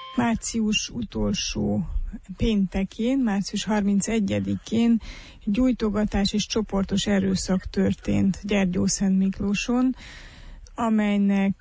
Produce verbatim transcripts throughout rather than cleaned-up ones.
Március utolsó péntekén, március harmincegyedikén gyújtogatás és csoportos erőszak történt Gyergyószentmiklóson, amelynek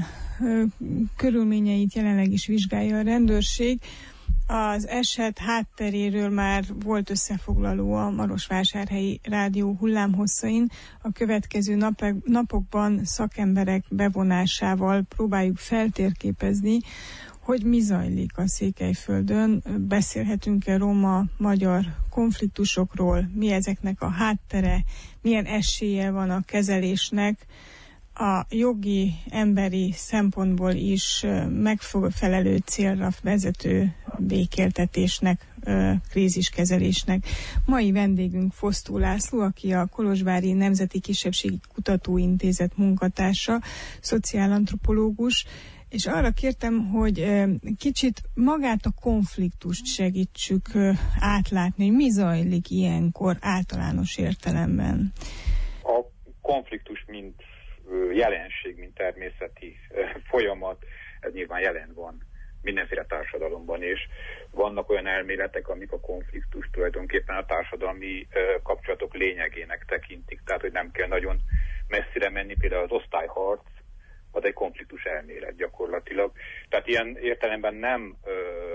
körülményeit jelenleg is vizsgálja a rendőrség. Az eset hátteréről már volt összefoglaló a Marosvásárhelyi Rádió hullámhosszain. A következő nap- napokban szakemberek bevonásával próbáljuk feltérképezni, hogy mi zajlik a Székelyföldön. Beszélhetünk-e roma-magyar konfliktusokról, mi ezeknek a háttere, milyen esélye van a kezelésnek, a jogi, emberi szempontból is megfelelő célra vezető békéltetésnek, kríziskezelésnek. Mai vendégünk Fosztó László, aki a Kolozsvári Nemzeti Kisebbségi Kutatóintézet munkatársa, szociálantropológus, és arra kértem, hogy kicsit magát a konfliktust segítsük átlátni, hogy mi zajlik ilyenkor általános értelemben. A konfliktus, mint jelenség, mint természeti folyamat, ez nyilván jelen van mindenféle társadalomban, és vannak olyan elméletek, amik a konfliktus tulajdonképpen a társadalmi kapcsolatok lényegének tekintik, tehát hogy nem kell nagyon messzire menni, például az osztályharc, az egy konfliktus elmélet gyakorlatilag. Tehát ilyen értelemben nem ö,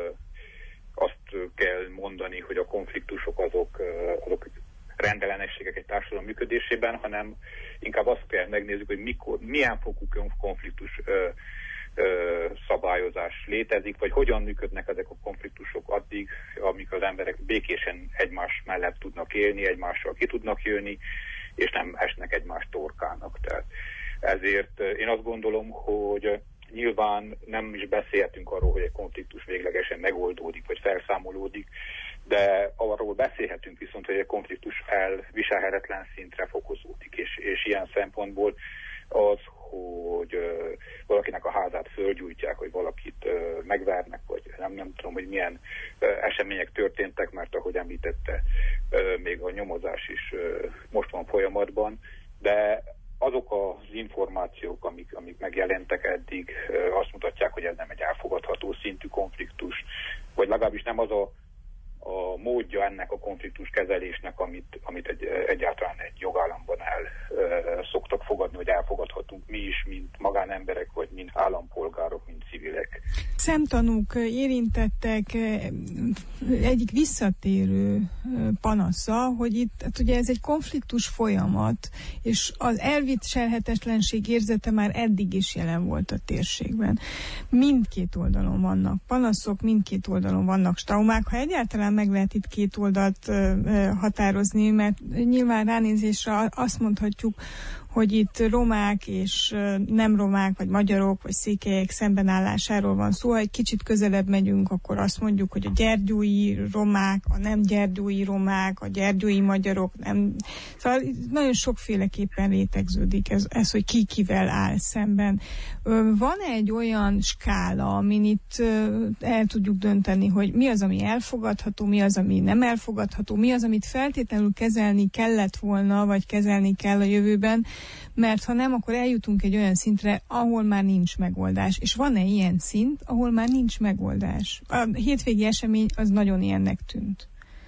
azt kell mondani, hogy a konfliktusok azok, ö, azok rendellenességek egy társadalom működésében, hanem inkább azt kell megnézzük, hogy mikor, milyen fokú konfliktus ö, ö, szabályozás létezik, vagy hogyan működnek ezek a konfliktusok addig, amíg az emberek békésen egymás mellett tudnak élni, egymással ki tudnak jönni, és nem esnek egymás torkának. Tehát ezért én azt gondolom, hogy nyilván nem is beszélhetünk arról, hogy egy konfliktus véglegesen megoldódik, vagy felszámolódik, de arról beszélhetünk viszont, hogy egy konfliktus elviselhetetlen szintre fokozódik, és, és ilyen szempontból az, hogy uh, valakinek a házát fölgyújtják, hogy valakit uh, megvernek, vagy nem, nem tudom, hogy milyen uh, események történtek, mert ahogy említette, uh, még a nyomozás is uh, most van folyamatban, de azok az információk, amik, amik megjelentek eddig, azt mutatják, hogy ez nem egy elfogadható szintű konfliktus, vagy legalábbis nem az a, a módja ennek a konfliktus kezelésnek, amit, amit egy, egyáltalán egy jogállamban el e, szoktak fogadni, hogy elfogadhatunk mi is, mint magánemberek, vagy mint állampolgárok, mint civilek. Szemtanúk érintettek egyik visszatérő panasza, hogy itt hát ugye ez egy konfliktus folyamat, és az elviselhetetlenség érzete már eddig is jelen volt a térségben. Mindkét oldalon vannak panaszok, mindkét oldalon vannak traumák, ha egyáltalán meg lehet itt két oldalt határozni, mert nyilván ránézésre azt mondhatjuk, hogy itt romák és nem romák, vagy magyarok, vagy székelyek szembenállásáról van szó. Ha egy kicsit közelebb megyünk, akkor azt mondjuk, hogy a gyergyói romák, a nem gyergyói romák, a gyergyói magyarok, nem. Szóval nagyon sokféleképpen rétegződik ez, ez, hogy ki kivel áll szemben. Van egy olyan skála, amin itt el tudjuk dönteni, hogy mi az, ami elfogadható, mi az, ami nem elfogadható, mi az, amit feltétlenül kezelni kellett volna, vagy kezelni kell a jövőben, mert ha nem, akkor eljutunk egy olyan szintre, ahol már nincs megoldás. És van-e ilyen szint, ahol már nincs megoldás? A hétvégi esemény az nagyon ilyennek tűnt.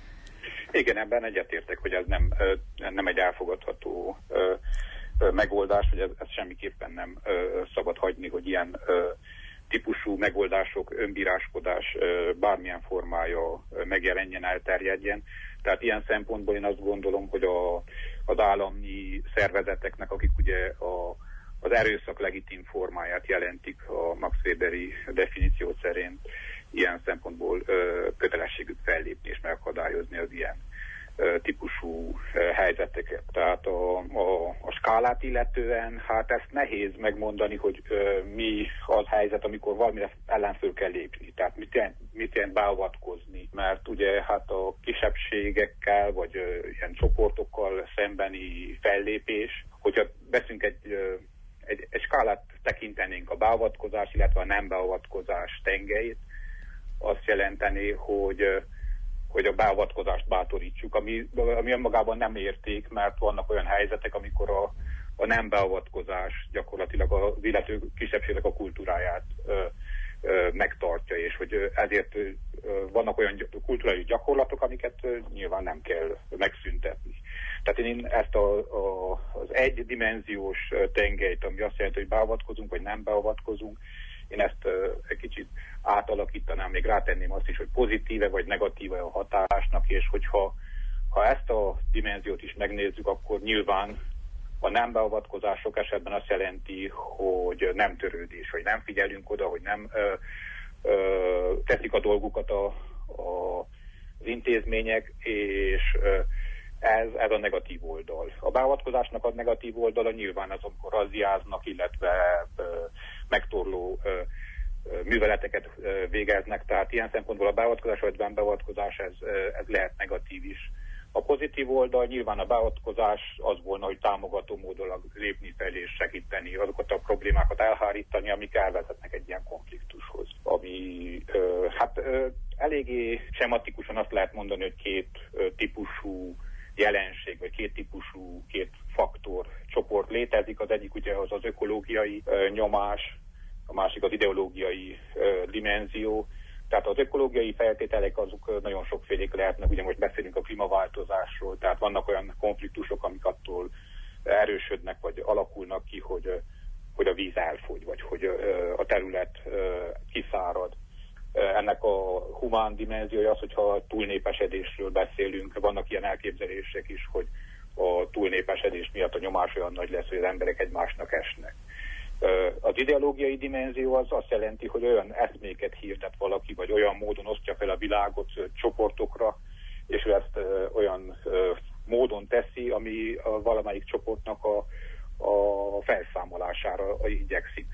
Igen, ebben egyetértek, hogy ez nem, nem egy elfogadható megoldás, hogy ez, ez semmiképpen nem szabad hagyni, hogy ilyen típusú megoldások, önbíráskodás bármilyen formája megjelenjen, elterjedjen. Tehát ilyen szempontból én azt gondolom, hogy a, az állami szervezeteknek, akik ugye a, az erőszak legitim formáját jelentik a Max Weberi definíció szerint, ilyen szempontból ö, kötelességük fellépni és megakadályozni az ilyen ö, típusú ö, helyzeteket. Tehát a, a, a skálát illetően, hát ezt nehéz megmondani, hogy ö, mi az helyzet, amikor valamire ellen föl kell lépni. Tehát mit jelent, mit jelent beavatkozni, mert ugye hát a kisebbségekkel, vagy ö, ilyen csoportokkal szembeni fellépés, hogyha veszünk egy, ö, egy, egy skálát tekintenénk a beavatkozás, illetve a nem beavatkozás tengelyét, azt jelenteni, hogy, hogy a beavatkozást bátorítsuk, ami, ami önmagában nem érték, mert vannak olyan helyzetek, amikor a, a nem beavatkozás gyakorlatilag az illető kisebbségnek a kultúráját ö, megtartja, és hogy ezért vannak olyan kulturális gyakorlatok, amiket nyilván nem kell megszüntetni. Tehát én ezt a, a, az egydimenziós tengelyt, ami azt jelenti, hogy beavatkozunk, vagy nem beavatkozunk, én ezt egy kicsit átalakítanám, még rátenném azt is, hogy pozitíve vagy negatíve a hatásnak, és hogyha ha ezt a dimenziót is megnézzük, akkor nyilván a nem beavatkozás sok esetben azt jelenti, hogy nem törődés, hogy nem figyelünk oda, hogy nem ö, ö, teszik a dolgukat a, a, az intézmények, és ö, ez, ez a negatív oldal. A beavatkozásnak a negatív oldala nyilván az, amikor razziáznak, illetve ö, megtorló ö, műveleteket ö, végeznek, tehát ilyen szempontból a beavatkozás vagy nem beavatkozás ez, ez lehet negatív is. A pozitív oldal nyilván a beavatkozás az volna, hogy támogató módon lépni fel és segíteni, azokat a problémákat elhárítani, amik elvezetnek egy ilyen konfliktushoz. Ami ö, hát ö, eléggé sematikusan azt lehet mondani, hogy két ö, típusú jelenség, vagy két típusú, két faktor csoport létezik. Az egyik ugye az az ökológiai ö, nyomás, a másik az ideológiai ö, dimenzió. Tehát az ökológiai feltételek azok nagyon sokfélék lehetnek, ugye most beszélünk a klímaváltozásról, tehát vannak olyan konfliktusok, amik attól erősödnek, vagy alakulnak ki, hogy, hogy a víz elfogy, vagy hogy a terület kiszárad. Ennek a humán dimenziója az, hogyha túlnépesedésről beszélünk, vannak ilyen elképzelések is, hogy a túlnépesedés miatt a nyomás olyan nagy lesz, hogy az emberek egymásnak esnek. Az ideológiai dimenzió az azt jelenti, hogy olyan eszméket hirdet valaki, vagy olyan módon osztja fel a világot csoportokra, és ő ezt olyan módon teszi, ami a valamelyik csoportnak a, a felszámolására igyekszik,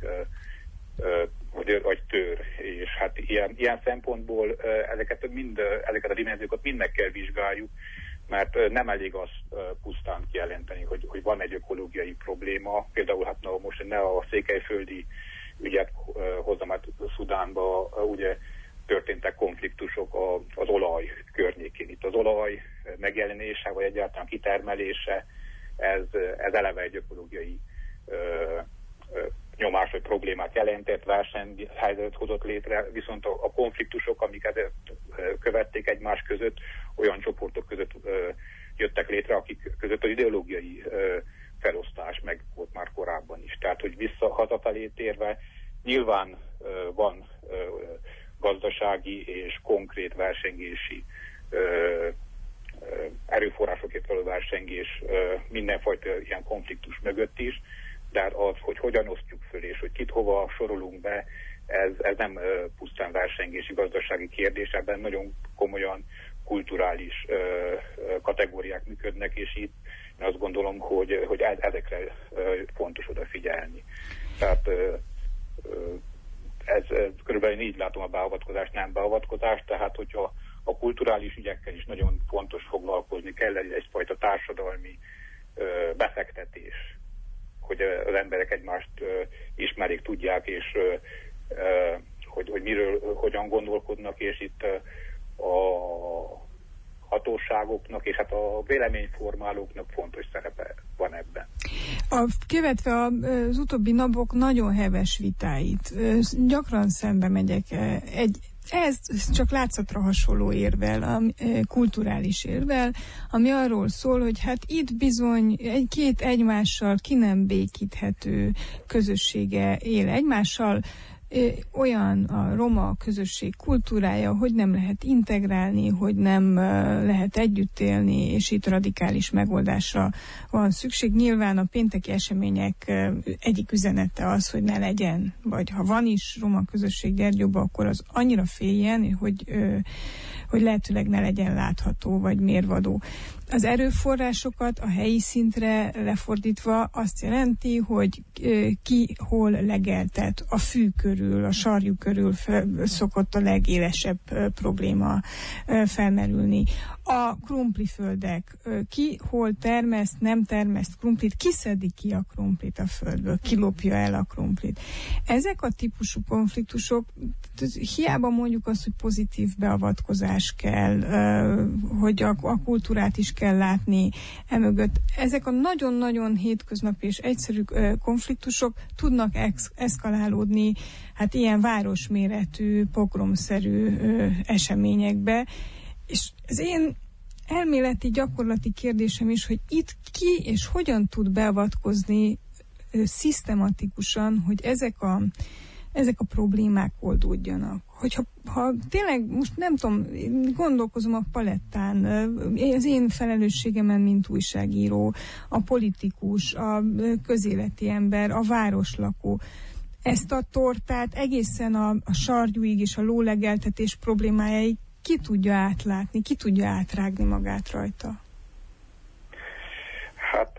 vagy, vagy tör. És hát ilyen, ilyen szempontból ezeket, mind, ezeket a dimenziókat mind meg kell vizsgáljuk, mert nem elég azt pusztán kijelenteni, hogy, hogy van egy ökológiai probléma. Például hát na, most ne a székelyföldi ügyet hozzam, hát Szudánban ugye történtek konfliktusok az olaj környékén. Itt az olaj megjelenése, vagy egyáltalán kitermelése, ez, ez eleve egy ökológiai ö, ö, nyomás vagy problémát jelentett, versenyhelyzetet hozott létre, viszont a, a konfliktusok, amik ezért követték egymás között, olyan csoportok között ö, jöttek létre, akik között az ideológiai ö, felosztás meg volt már korábban is. Tehát, hogy vissza hazafelé térve, nyilván ö, van ö, gazdasági és konkrét versengési ö, ö, erőforrásokért való versengés ö, mindenfajta ilyen konfliktus mögött is, de az, hogy hogyan osztjuk föl, és hogy kit hova sorolunk be, ez, ez nem uh, pusztán versengési gazdasági kérdés, ebben nagyon komolyan kulturális uh, uh, kategóriák működnek, és itt én azt gondolom, hogy, hogy ezekre uh, fontos odafigyelni. Tehát uh, uh, ez, ez körülbelül így látom a beavatkozást, nem beavatkozást, tehát hogyha a kulturális ügyekkel is nagyon fontos foglalkozni kell, egyfajta társadalmi uh, befektetés, hogy az emberek egymást uh, ismerik, tudják, és uh, uh, hogy, hogy miről, hogyan gondolkodnak, és itt uh, a hatóságoknak, és hát a véleményformálóknak fontos szerepe van ebben. A, kivetve az utóbbi napok nagyon heves vitáit, gyakran szembe megyek egy ez csak látszatra hasonló érvel, a kulturális érvel, ami arról szól, hogy hát itt bizony egy két egymással ki nem békíthető közössége él egymással, olyan a roma közösség kultúrája, hogy nem lehet integrálni, hogy nem lehet együtt élni, és itt radikális megoldásra van szükség. Nyilván a pénteki események egyik üzenete az, hogy ne legyen, vagy ha van is roma közösség Gyergyóban, akkor az annyira féljen, hogy, hogy lehetőleg ne legyen látható, vagy mérvadó. Az erőforrásokat a helyi szintre lefordítva azt jelenti, hogy ki hol legeltet. A fű körül, a sarjú körül szokott a legélesebb probléma felmerülni. A krumpliföldek, ki hol termeszt, nem termeszt krumplit, kiszedi ki a krumplit a földből, kilopja el a krumplit. Ezek a típusú konfliktusok, hiába mondjuk azt, hogy pozitív beavatkozás kell, hogy a, a kultúrát is kell látni emögött. Ezek a nagyon-nagyon hétköznapi és egyszerű konfliktusok tudnak ex- eszkalálódni, hát ilyen városméretű, pogromszerű ö, eseményekbe. És az én elméleti, gyakorlati kérdésem is, hogy itt ki és hogyan tud beavatkozni ö, szisztematikusan, hogy ezek a ezek a problémák oldódjanak. Hogyha ha tényleg, most nem tudom, gondolkozom a palettán, az én felelősségemen, mint újságíró, a politikus, a közéleti ember, a városlakó, ezt a tortát egészen a, a sargyúig és a lólegeltetés problémájáig ki tudja átlátni, ki tudja átrágni magát rajta? Hát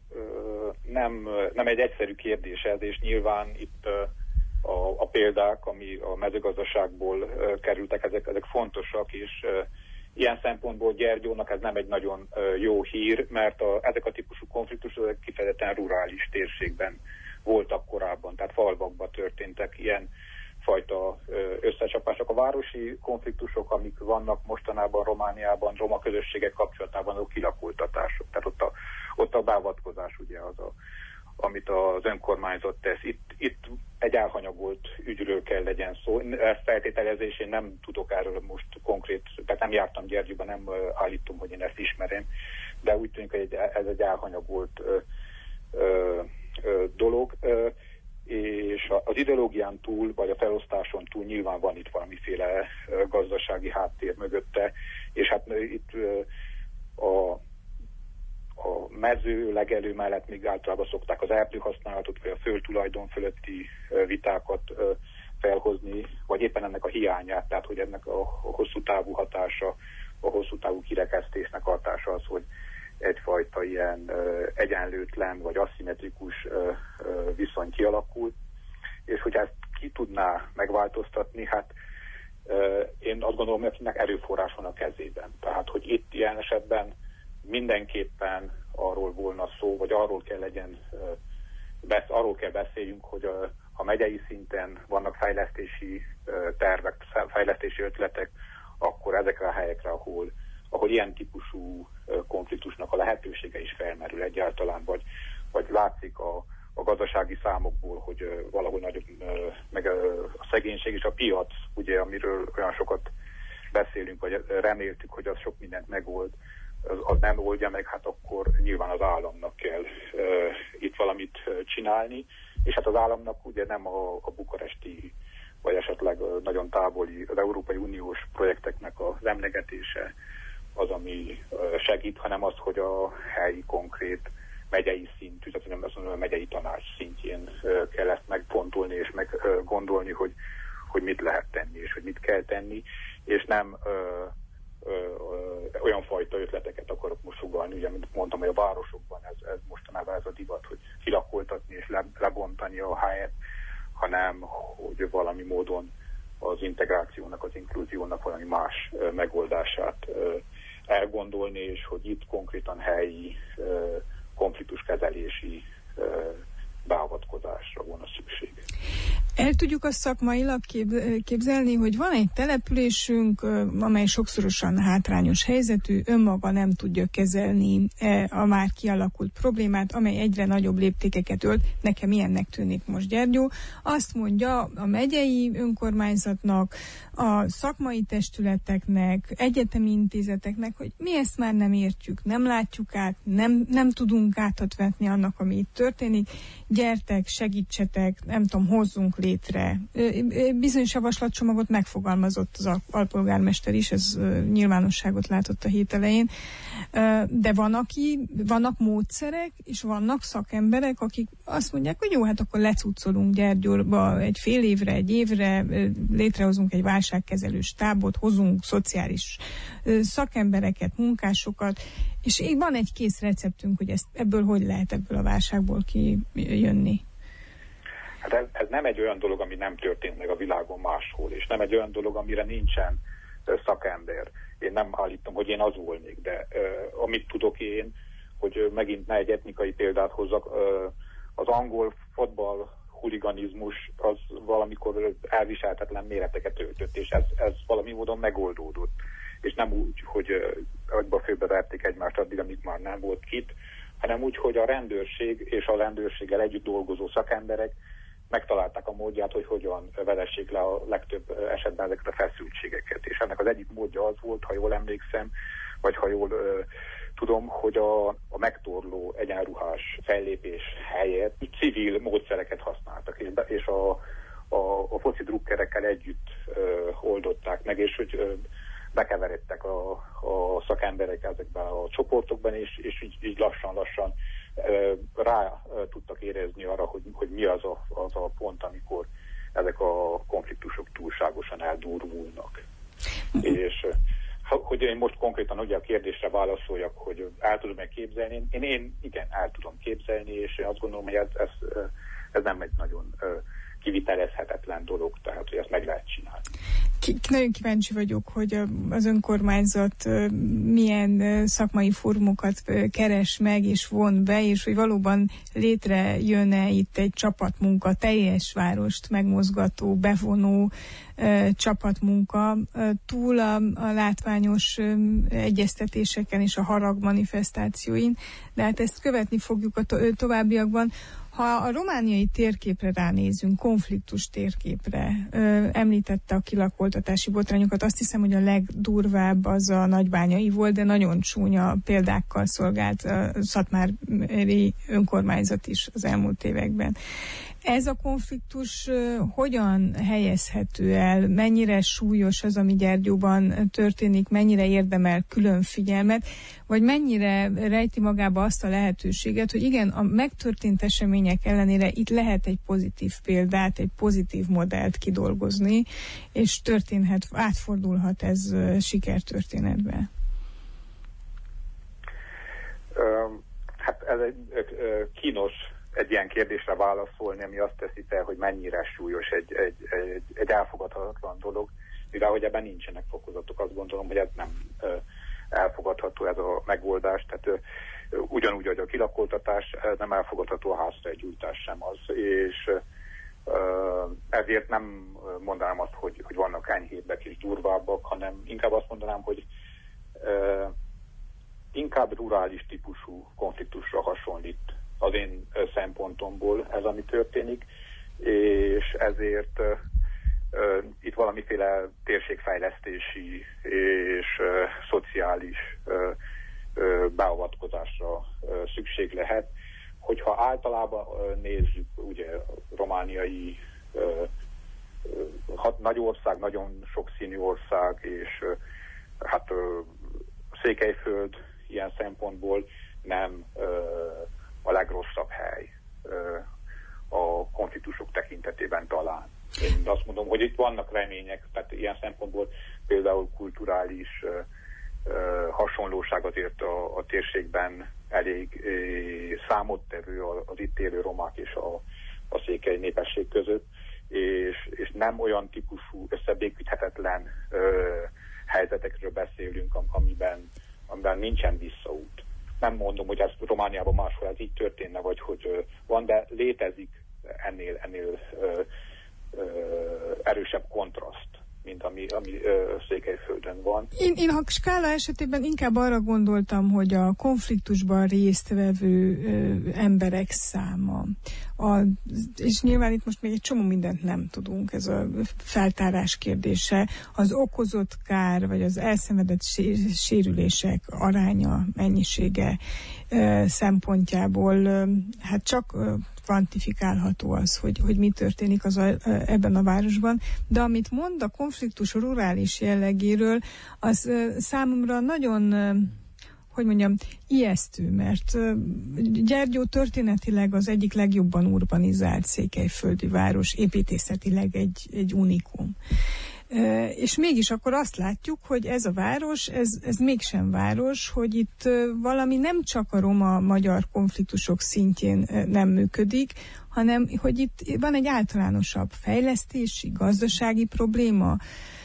nem, nem egy egyszerű kérdés ez, és nyilván itt A, a példák, ami a mezőgazdaságból uh, kerültek, ezek, ezek fontosak, és uh, ilyen szempontból Gyergyónak ez nem egy nagyon uh, jó hír, mert a, ezek a típusú konfliktusok kifejezetten rurális térségben voltak korábban, tehát falvakban történtek ilyen fajta uh, összecsapások. A városi konfliktusok, amik vannak mostanában Romániában, roma közösségek kapcsolatában, azok kilakultatások. Tehát ott a, ott a beavatkozás ugye az a amit az önkormányzat tesz. Itt, itt egy elhanyagolt ügyről kell legyen szó. Ezt feltételezés, én nem tudok erről most konkrét, tehát nem jártam Gyergyóban, nem állítom, hogy én ezt ismerem, de úgy tűnik, hogy ez egy elhanyagolt ö, ö, ö, dolog, ö, és az ideológián túl, vagy a felosztáson túl nyilván van itt valamiféle gazdasági háttér mögötte, és hát itt ö, a a mező legelő mellett még általában szokták az erdőhasználatot, vagy a földtulajdon fölötti vitákat felhozni, vagy éppen ennek a hiányát, tehát hogy ennek a hosszú távú hatása, a hosszú távú kirekesztésnek hatása az, hogy egyfajta ilyen egyenlőtlen, vagy aszimmetrikus viszony kialakul, és hogy ezt ki tudná megváltoztatni, hát én azt gondolom, hogy akinek erőforrás van a kezében. Tehát, hogy itt ilyen esetben mindenképpen arról volna szó, vagy arról kell legyen, besz, arról kell beszéljünk, hogy a, a megyei szinten vannak fejlesztési tervek, fejlesztési ötletek, akkor ezekre a helyekre, ahol, ahol ilyen típusú konfliktusnak a lehetősége is felmerül egyáltalán, vagy, vagy látszik a, a gazdasági számokból, hogy valahol nagyobb, meg a szegénység és a piac, ugye, amiről olyan sokat beszélünk, vagy reméltük, hogy az sok mindent megold, Az, az nem oldja meg, hát akkor nyilván az államnak kell uh, itt valamit uh, csinálni, és hát az államnak ugye nem a, a bukaresti, vagy esetleg uh, nagyon távoli, az Európai Uniós projekteknek az emlegetése az, ami uh, segít, hanem az, hogy a helyi konkrét megyei szintű, tehát nem azt mondom, a megyei tanács szintjén uh, kell ezt megfontolni és meggondolni, uh, hogy, hogy mit lehet tenni, és hogy mit kell tenni, és nem uh, Ö, ö, olyan fajta ötleteket akarok most sugalni, ugye, mint mondtam, hogy a városokban ez, ez mostanában ez a divat, hogy kilakoltatni és le, lebontani a helyet, hanem hogy valami módon az integrációnak, az inkluziónak valami más ö, megoldását ö, elgondolni, és hogy itt konkrétan helyi ö, konfliktuskezelési ö, beavatkozásra volna szükség. El tudjuk azt szakmailag képzelni, hogy van egy településünk, amely sokszorosan hátrányos helyzetű, önmaga nem tudja kezelni a már kialakult problémát, amely egyre nagyobb léptékeket ölt. Nekem ilyennek tűnik most Gyergyó. Azt mondja a megyei önkormányzatnak, a szakmai testületeknek, egyetemi intézeteknek, hogy mi ezt már nem értjük, nem látjuk át, nem, nem tudunk gátat vetni annak, ami itt történik. Gyertek, segítsetek, nem tudom, hozzunk létre. Bizonyos javaslatcsomagot megfogalmazott az alpolgármester is, ez nyilvánosságot látott a hét elején, de van, aki, vannak módszerek, és vannak szakemberek, akik azt mondják, hogy jó, hát akkor lecucolunk Gyergyóba egy fél évre, egy évre, létrehozunk egy válságkezelő stábot, hozunk szociális szakembereket, munkásokat, és így van egy kész receptünk, hogy ezt, ebből hogy lehet ebből a válságból kijönni. Hát ez, ez nem egy olyan dolog, ami nem történt meg a világon máshol, és nem egy olyan dolog, amire nincsen uh, szakember. Én nem állítom, hogy én az volnék, de uh, amit tudok én, hogy uh, megint ne egy etnikai példát hozzak, uh, az angol fotball huliganizmus az valamikor elviselhetetlen méreteket öltött, és ez, ez valami módon megoldódott. És nem úgy, hogy uh, agyba főbe verték egymást addig, amíg már nem volt kit, hanem úgy, hogy a rendőrség és a rendőrséggel együtt dolgozó szakemberek megtalálták a módját, hogy hogyan vezessék le a legtöbb esetben ezeket a feszültségeket. És ennek az egyik módja az volt, ha jól emlékszem, vagy ha jól ö, tudom, hogy a, a megtorló egyenruhás fellépés helyett civil módszereket használtak, és, be, és a, a, a foci drukkerekkel együtt ö, oldották meg, és hogy ö, bekeveredtek a, a szakemberek ezekben a csoportokban, és, és így, így lassan-lassan ö, rá ö, tudtak érezni arra, hogy, hogy mi az a, az a pont, amikor ezek a konfliktusok túlságosan eldurvulnak. És hogy én most konkrétan ugye a kérdésre válaszoljak, hogy el tudom-e képzelni, én, én igen, el tudom képzelni, és én azt gondolom, hogy ez, ez, ez nem egy nagyon kivitelezhetetlen dolog, tehát hogy ezt meg lehet csinálni. Ki, nagyon kíváncsi vagyok, hogy az önkormányzat milyen szakmai fórumokat keres meg és von be, és hogy valóban létrejön-e itt egy csapatmunka, teljes várost megmozgató, bevonó csapatmunka túl a, a látványos egyeztetéseken és a harag manifestációin, de hát ezt követni fogjuk a to- továbbiakban. Ha a romániai térképre ránézünk, konfliktus térképre, ö, említette a kilakoltatási botrányokat, azt hiszem, hogy a legdurvább az a nagybányai volt, de nagyon csúnya példákkal szolgált a szatmári önkormányzat is az elmúlt években. Ez a konfliktus hogyan helyezhető el, mennyire súlyos az, ami Gyergyóban történik, mennyire érdemel külön figyelmet, vagy mennyire rejti magába azt a lehetőséget, hogy igen, a megtörtént események ellenére itt lehet egy pozitív példát, egy pozitív modellt kidolgozni, és történhet, átfordulhat ez sikertörténetbe. Hát ez egy kínos egy ilyen kérdésre válaszolni, ami azt teszi fel, hogy mennyire súlyos egy, egy, egy, egy elfogadhatatlan dolog, mivel hogy ebben nincsenek fokozatok, azt gondolom, hogy ez nem ö, elfogadható ez a megoldás, tehát ö, ugyanúgy, hogy a kilakoltatás nem elfogadható, a házra egy gyújtás sem az, és ö, ezért nem mondanám azt, hogy, hogy vannak enyhébbek és durvábbak, hanem inkább azt mondanám, hogy ö, inkább rurális típusú konfliktusra hasonlít az én szempontomból ez, ami történik, és ezért uh, uh, itt valamiféle térségfejlesztési és uh, szociális uh, uh, beavatkozásra uh, szükség lehet. Hogyha általában uh, nézzük, ugye romániai uh, uh, nagy ország, nagyon sokszínű ország, és uh, hát uh, Székelyföld ilyen szempontból nem uh, a legrosszabb hely a konfliktusok tekintetében talán. Én azt mondom, hogy itt vannak remények, tehát ilyen szempontból például kulturális hasonlóság azért a, a térségben elég számottevő az itt élő romák és a, a székely népesség között, és, és nem olyan típusú összebékíthetetlen helyzetekről beszélünk, amiben, amiben nincsen visszaút. Nem mondom, hogy ez Romániában máshol ez így történne, vagy hogy ö, van, de létezik ennél, ennél ö, ö, erősebb kontraszt, mint ami, ami ö, Székelyföldön van. Én, én a skála esetében inkább arra gondoltam, hogy a konfliktusban résztvevő ö, emberek száma. A, és nyilván itt most még egy csomó mindent nem tudunk, ez a feltárás kérdése. Az okozott kár, vagy az elszenvedett sérülések aránya, mennyisége ö, szempontjából ö, hát csak ö, kvantifikálható az, hogy, hogy mi történik az a, ebben a városban, de amit mond a konfliktus rurális jellegéről, az ö, számomra nagyon, ö, hogy mondjam, ijesztő, mert ö, Gyergyó történetileg az egyik legjobban urbanizált székelyföldi város, építészetileg egy, egy unikum. Uh, és mégis akkor azt látjuk, hogy ez a város, ez, ez mégsem város, hogy itt uh, valami nem csak a roma-magyar konfliktusok szintjén uh, nem működik, hanem hogy itt van egy általánosabb fejlesztési, gazdasági probléma.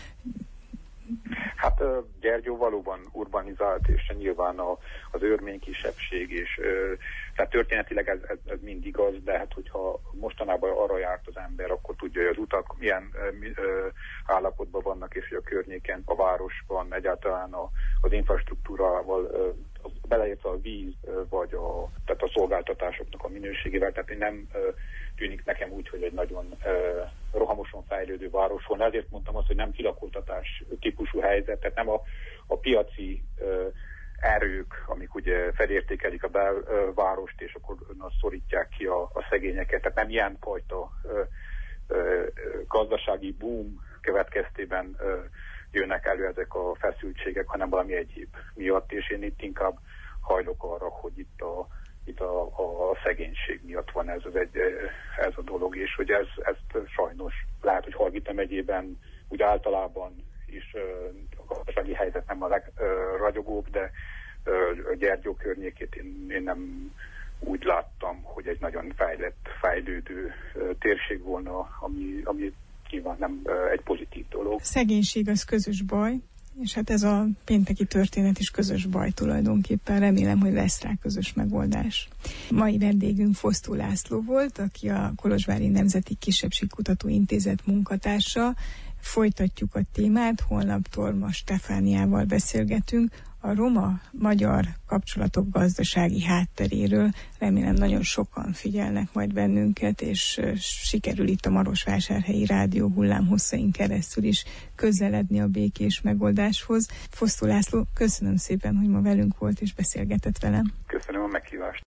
Hát Gyergyó valóban urbanizált, és nyilván a, az örmény kisebbség, és tehát történetileg ez, ez, ez mind igaz, de hát hogyha mostanában arra járt az ember, akkor tudja, hogy az utak milyen ö, állapotban vannak, és hogy a környéken, a városban egyáltalán a, az infrastruktúrával, ö, beleértve a víz, ö, vagy a, tehát a szolgáltatásoknak a minőségével, tehát én nem, ö, tűnik nekem úgy, hogy egy nagyon ö, rohamosan fejlődő város van. Ezért mondtam azt, hogy nem kilakoltatás típusú helyzet, tehát nem a, a piaci ö, erők, amik ugye felértékelik a belvárost, és akkor na, szorítják ki a, a szegényeket. Tehát nem ilyen fajta ö, ö, gazdasági boom következtében ö, jönnek elő ezek a feszültségek, hanem valami egyéb miatt, és én itt inkább hajlok arra, hogy itt a, itt a, a, a szegénység miatt van ez, az egy, ez a dolog, és hogy ez, ezt sajnos lehet, hogy Hargita megyében úgy általában is a gazdasági helyzet nem a legragyogóbb, de Gyergyó környékét én, én nem úgy láttam, hogy egy nagyon fejlett, fejlődő térség volna, ami, ami nyilván nem egy pozitív dolog. Szegénység az közös baj, és hát ez a pénteki történet is közös baj tulajdonképpen. Remélem, hogy lesz rá közös megoldás. Mai vendégünk Fosztó László volt, aki a Kolozsvári Nemzeti Kisebbségkutató Intézet munkatársa. Folytatjuk a témát, holnap Torma Stefániával beszélgetünk a roma-magyar kapcsolatok gazdasági hátteréről. Remélem nagyon sokan figyelnek majd bennünket, és sikerül itt a Marosvásárhelyi rádió hullámhosszain keresztül is közeledni a békés megoldáshoz. Fosztó László, köszönöm szépen, hogy ma velünk volt és beszélgetett velem. Köszönöm a meghívást.